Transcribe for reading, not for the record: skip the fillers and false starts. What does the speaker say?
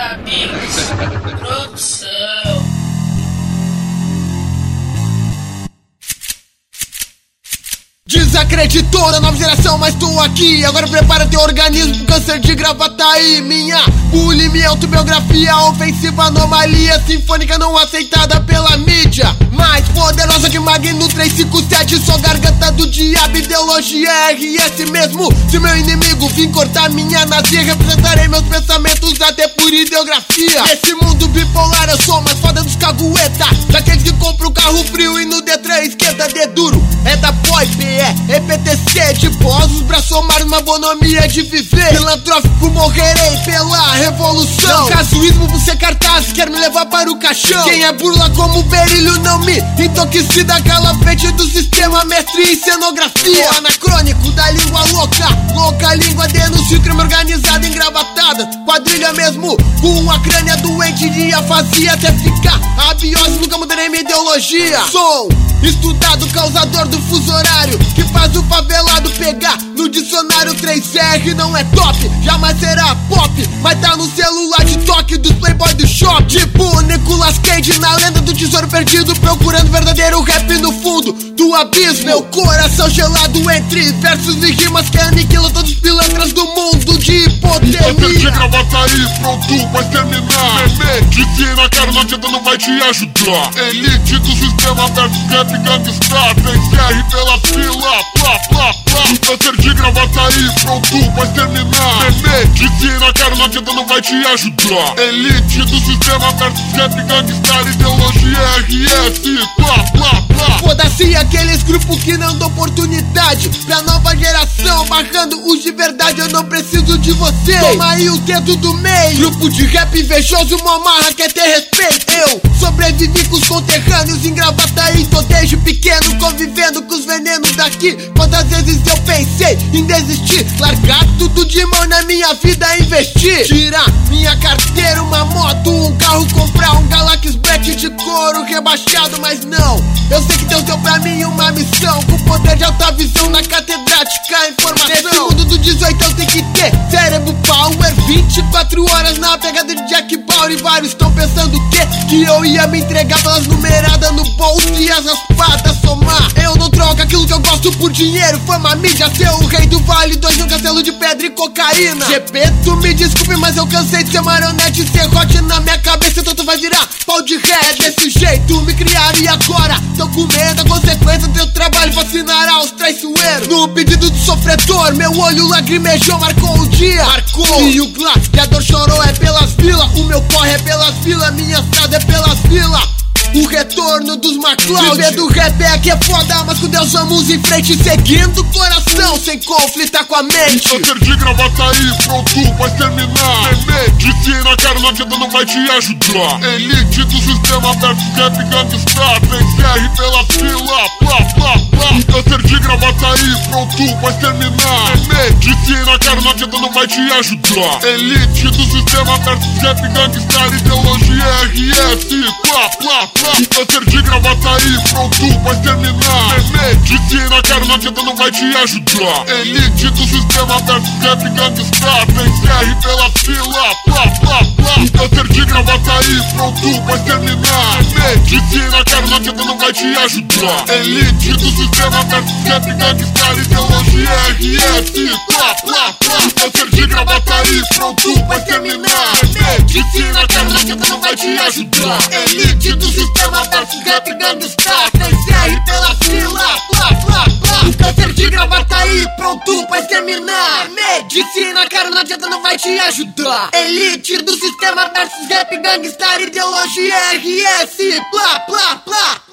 Mix Produção. Desacreditou na nova geração, mas tô aqui. Agora prepara teu organismo pro câncer de Gravataí. Minha bulimia, autobiografia ofensiva, anomalia sinfônica não aceitada pela mídia. Mais poderosa que Magno 357, sou garganta do diabo, ideologia RS mesmo. Se meu inimigo vir cortar minha nazia, representarei meus pensamentos até por ideografia. Nesse mundo bipolar eu sou mais foda dos cagueta, daqueles que compram carro frio e no Detran esquenta de duro. É da POIP, EPTC de pós, pra somar uma bonomia de viver. Filantrófico morrerei pela revolução. Não casuísmo por ser cartaz, quer me levar para o caixão. Quem é burla como berilho não me intoxida, cala frente do sistema, mestre em cenografia. O anacrônico da língua louca, louca língua, denúncia crime organizado engravatada. Quadrilha mesmo, com a crânea doente de afasia até ficar a biose, nunca mudarei minha ideologia. Sou estudado causador do fuso horário, que faz o favelado pegar no dicionário. 3R não é top, jamais será pop, mas tá no celular de toque dos playboy do shop. Tipo Nicolas Cage na lenda do tesouro perdido, procurando verdadeiro rap no fundo do abismo. Meu coração gelado entre versos e rimas que aniquilam todos os pilantras do mundo de hipotermia. Câncer de Gravataí, pronto, vai terminar. Meme, disse na cara, não adianta, não vai te ajudar. Elite do sistema versus rap gangstar, 3R pela fila, plá, plá, plá. Câncer de Gravataí, pronto, vai terminar. Meme, disse na cara, não adianta, não vai te ajudar. Elite do sistema versus rap gangstar, ideologia RS, plá, plá, plá. Foda-se aqueles grupos que não dão oportunidade pra nova geração, barrando os de verdade. Eu não preciso de você, toma aí o dedo do meio. Grupo de rap invejoso, momarra quer ter respeito. Eu sobrevivi com os conterrâneos em Gravataí, tô desde pequeno convivendo com os venenos daqui. Quantas vezes eu pensei em desistir, largar tudo de mão na minha vida, investir, tirar minha carteira, uma moto, um carro, comprar um Galaxy Black de couro rebaixado. Mas não, eu sei que Deus deu pra mim uma missão, com poder de alta visão na catedrática informação. Nesse mundo do 18 eu tenho que ter cérebro power, 24 horas na pegada de Jack Bauer. E vários estão pensando o quê? Que eu ia me entregar pelas numeradas no bolso e as raspadas somar. Eu não troco aquilo que eu gosto por dinheiro, fama, mídia, ser o rei do vale, 2 no castelo de pedra e cocaína. GP, tu me desculpe, mas eu cansei de ser marionete e ser hot na minha cabeça, então tu vai virar pau de ré. Desse jeito me criaram e agora tô com medo da consequência do teu trabalho, vacinar aos traiçoeiros. No pedido do sofredor, meu olho lagrimejou, marcou o dia, marcou. E o gladiador chorou, é pelas vilas, o meu corre é pelas vilas, minha estrada é pelas vilas. O retorno dos MacLeod. Viver do rap é que é foda, mas com Deus vamos em frente, seguindo o coração, sem conflitar com a mente. Câncer de Gravataí, pronto, vai terminar. Meme, disse na cara, não adianta, não vai te ajudar. Elite do sistema versus rap gangstar, 3R pela fila, plá, plá, plá. Câncer de Gravataí, pronto, vai terminar. Meme, disse na cara, não adianta, não vai te ajudar. Elite do sistema versus rap gangstar, ideologia RS, plá, plá, plá. Câncer de Gravataí, pronto, vai terminar. Meme, disse na cara, não adianta, não vai te ajudar. Elite do sistema versus rap gangstar, 3R pela fila, plá, plá, plá. Câncer de Gravataí, pronto, vai terminar. Meme, disse na cara, não adianta, não vai te ajudar. Elite do sistema versus rap gangstar, ideologia RS, plá, plá, plá. Câncer de Gravataí, pronto, vai terminar. Meme, disse na cara, não adianta, não vai te ajudar. Elite do sistema versus rap gangstar, 3R pela fila, plá, plá, plá. Câncer de Gravataí, pronto pra exterminar. Medicina, cara, não adianta, não vai te ajudar. Elite do sistema versus rap gangstar, ideologia RS, plá, plá, plá.